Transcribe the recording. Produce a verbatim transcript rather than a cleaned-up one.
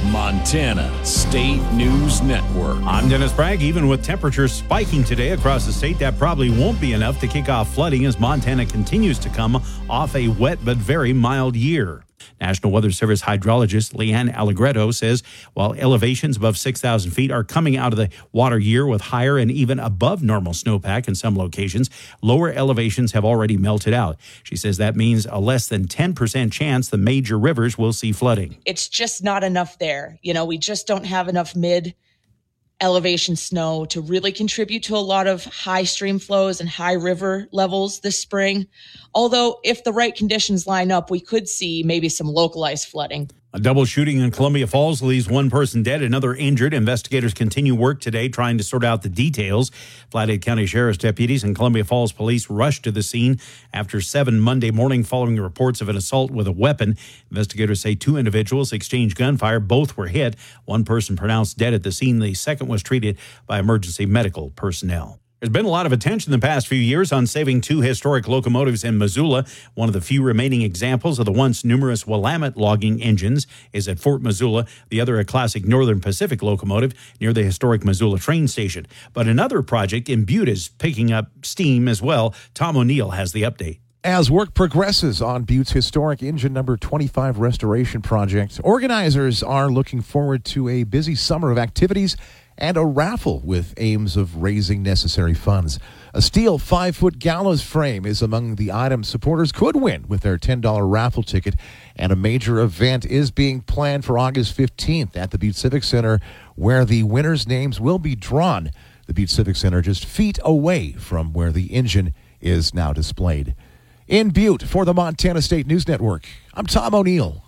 Montana State News Network. I'm Dennis Bragg. Even with temperatures spiking today across the state, that probably won't be enough to kick off flooding as Montana continues to come off a wet but very mild year. National Weather Service hydrologist Leanne Allegretto says while elevations above six thousand feet are coming out of the water year with higher and even above normal snowpack in some locations, lower elevations have already melted out. She says that means a less than ten percent chance the major rivers will see flooding. It's just not enough there. You know, we just don't have enough mid elevation snow to really contribute to a lot of high stream flows and high river levels this spring. Although if the right conditions line up, we could see maybe some localized flooding. A double shooting in Columbia Falls leaves one person dead, another injured. Investigators continue work today trying to sort out the details. Flathead County Sheriff's deputies and Columbia Falls police rushed to the scene after seven Monday morning following reports of an assault with a weapon. Investigators say two individuals exchanged gunfire. Both were hit. One person pronounced dead at the scene. The second was treated by emergency medical personnel. There's been a lot of attention the past few years on saving two historic locomotives in Missoula. One of the few remaining examples of the once numerous Willamette logging engines is at Fort Missoula. The other, a classic Northern Pacific locomotive near the historic Missoula train station. But another project in Butte is picking up steam as well. Tom O'Neill has the update. As work progresses on Butte's historic engine number twenty-five restoration project, organizers are looking forward to a busy summer of activities and a raffle with aims of raising necessary funds. A steel five-foot gallows frame is among the items supporters could win with their ten dollars raffle ticket, and a major event is being planned for August fifteenth at the Butte Civic Center, where the winners' names will be drawn. The Butte Civic Center just feet away from where the engine is now displayed. In Butte, for the Montana State News Network, I'm Tom O'Neill.